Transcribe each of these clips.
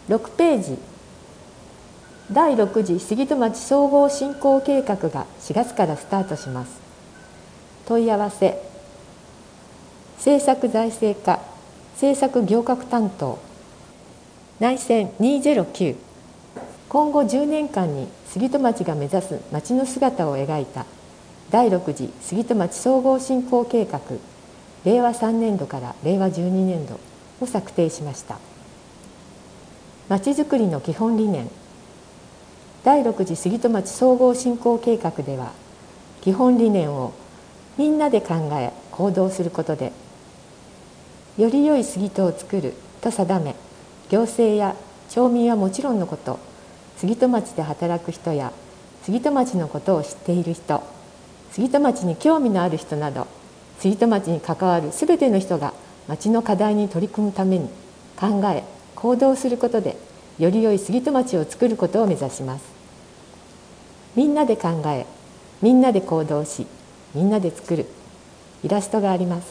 6ページ、第6次杉戸町総合振興計画が4月からスタートします。問い合わせ、政策財政課政策行革担当、内選209。今後10年間に杉戸町が目指す町の姿を描いた第6次杉戸町総合振興計画令和3年度から令和12年度を策定しました。まちづくりの基本理念。第6次杉戸町総合振興計画では、基本理念をみんなで考え行動することで、より良い杉戸を作ると定め、行政や町民はもちろんのこと、杉戸町で働く人や杉戸町のことを知っている人、杉戸町に興味のある人など、杉戸町に関わるすべての人が町の課題に取り組むために考え行動することで、より良い杉戸町を作ることを目指します。みんなで考え、みんなで行動し、みんなで作る。イラストがあります。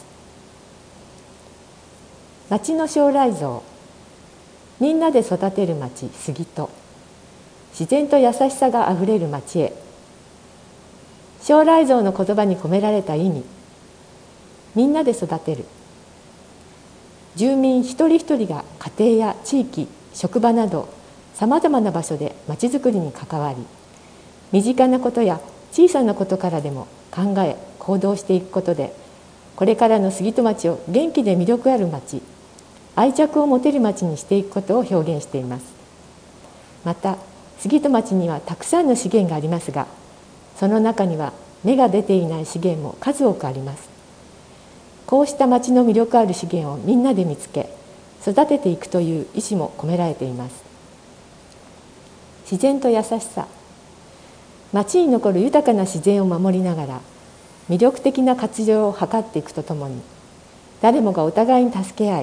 町の将来像。みんなで育てる町杉戸。自然と優しさがあふれる町へ。将来像の言葉に込められた意味。みんなで育てる。住民一人一人が家庭や地域、職場などさまざまな場所でまちづくりに関わり、身近なことや小さなことからでも考え行動していくことで、これからの杉戸町を元気で魅力ある町、愛着を持てる町にしていくことを表現しています。また杉戸町にはたくさんの資源がありますが、その中には芽が出ていない資源も数多くあります。こうした町の魅力ある資源をみんなで見つけ育てていくという意思も込められています。自然と優しさ。町に残る豊かな自然を守りながら魅力的な活用を図っていくとともに、誰もがお互いに助け合い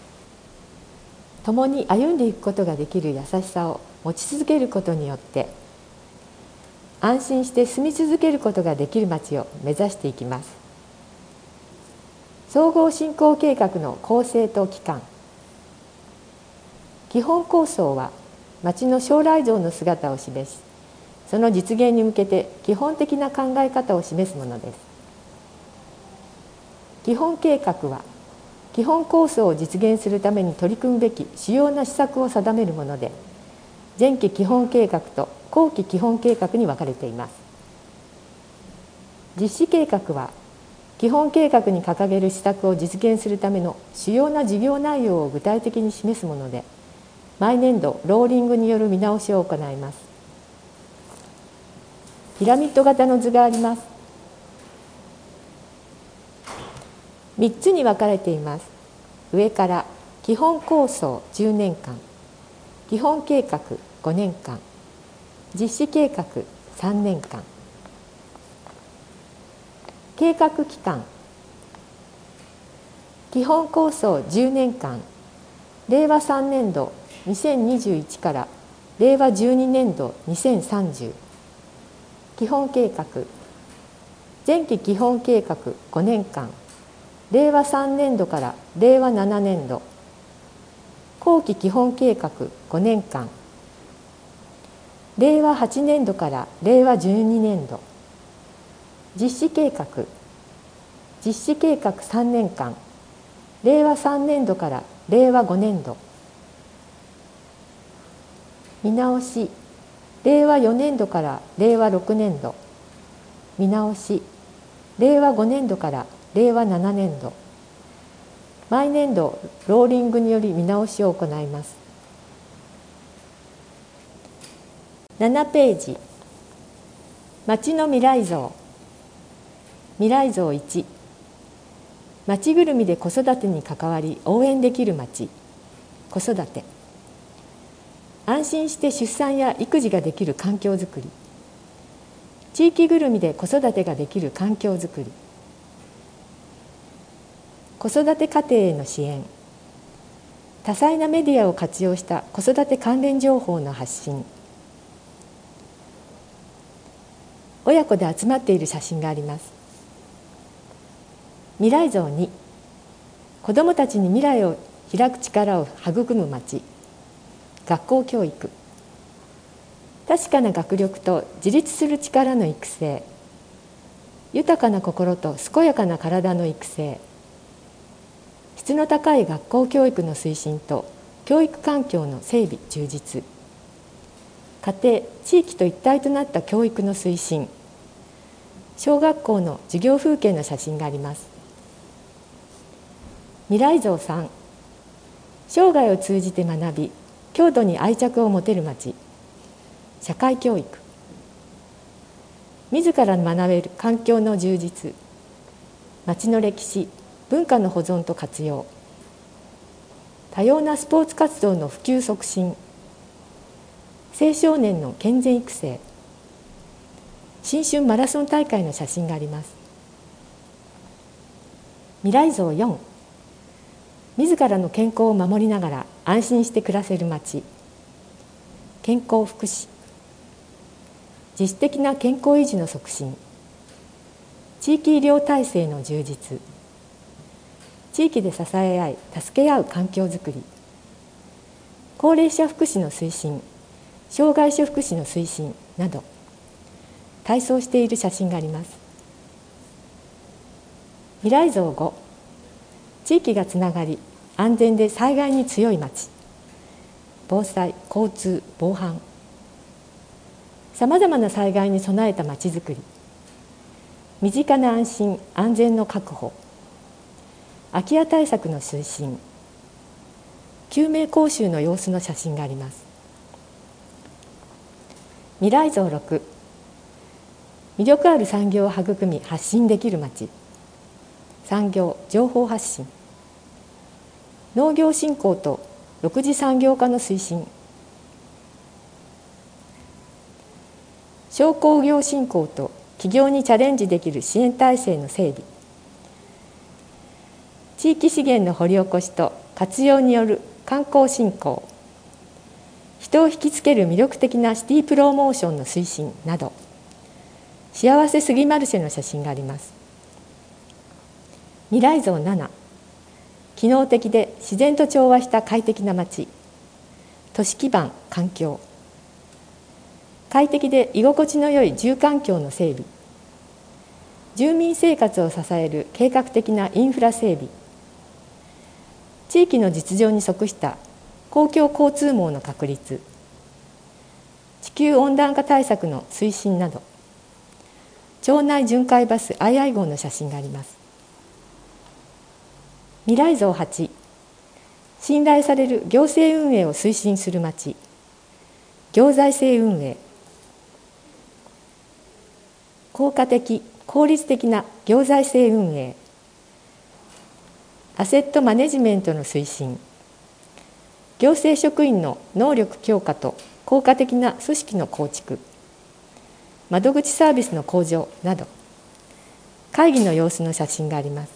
共に歩んでいくことができる優しさを持ち続けることによって、安心して住み続けることができる町を目指していきます。総合振興計画の構成と期間。基本構想は町の将来像の姿を示し、その実現に向けて基本的な考え方を示すものです。基本計画は基本構想を実現するために取り組むべき主要な施策を定めるもので、前期基本計画と後期基本計画に分かれています。実施計画は基本計画に掲げる施策を実現するための主要な事業内容を具体的に示すもので、毎年度ローリングによる見直しを行います。ピラミッド型の図があります。3つに分かれています。上から基本構想10年間、基本計画5年間、実施計画3年間。計画期間。基本構想10年間、令和3年度2021から令和12年度2030。基本計画。前期基本計画5年間、令和3年度から令和7年度。後期基本計画5年間、令和8年度から令和12年度。実施計画。実施計画3年間、令和3年度から令和5年度。見直し。令和4年度から令和6年度。見直し。令和5年度から令和7年度。毎年度ローリングにより見直しを行います。7ページ。町の未来像。未来像1。町ぐるみで子育てに関わり応援できる町。子育て。安心して出産や育児ができる環境づくり。地域ぐるみで子育てができる環境づくり。子育て家庭への支援。多彩なメディアを活用した子育て関連情報の発信。親子で集まっている写真があります。未来像2。子どもたちに未来を開く力を育む町。 学校教育。確かな学力と自立する力の育成、豊かな心と健やかな体の育成、質の高い学校教育の推進と教育環境の整備充実、家庭・地域と一体となった教育の推進、小学校の授業風景の写真があります。未来像3、生涯を通じて学び、郷土に愛着を持てる町、社会教育。自ら学べる環境の充実、町の歴史、文化の保存と活用、多様なスポーツ活動の普及促進、青少年の健全育成、新春マラソン大会の写真があります。未来像4、自らの健康を守りながら安心して暮らせる町、健康福祉、自主的な健康維持の促進、地域医療体制の充実、地域で支え合い助け合う環境づくり、高齢者福祉の推進、障害者福祉の推進など体操している写真があります。未来像5、地域がつながり安全で災害に強い町、防災・交通・防犯、さまざまな災害に備えた町づくり、身近な安心・安全の確保、空き家対策の推進、救命講習の様子の写真があります。未来像6、魅力ある産業を育み発信できる町、産業・情報発信、農業振興と6次産業化の推進、小工業振興と起業にチャレンジできる支援体制の整備、地域資源の掘り起こしと活用による観光振興、人を引きつける魅力的なシティプロモーションの推進など、幸せすぎマルシェの写真があります。未来像7、機能的で自然と調和した快適な街、都市基盤・環境、快適で居心地の良い住環境の整備、住民生活を支える計画的なインフラ整備、地域の実情に即した公共交通網の確立、地球温暖化対策の推進など、町内巡回バスII号の写真があります。未来像8、信頼される行政運営を推進する町、行財政運営、効果的・効率的な行財政運営、アセットマネジメントの推進、行政職員の能力強化と効果的な組織の構築、窓口サービスの向上など、会議の様子の写真があります。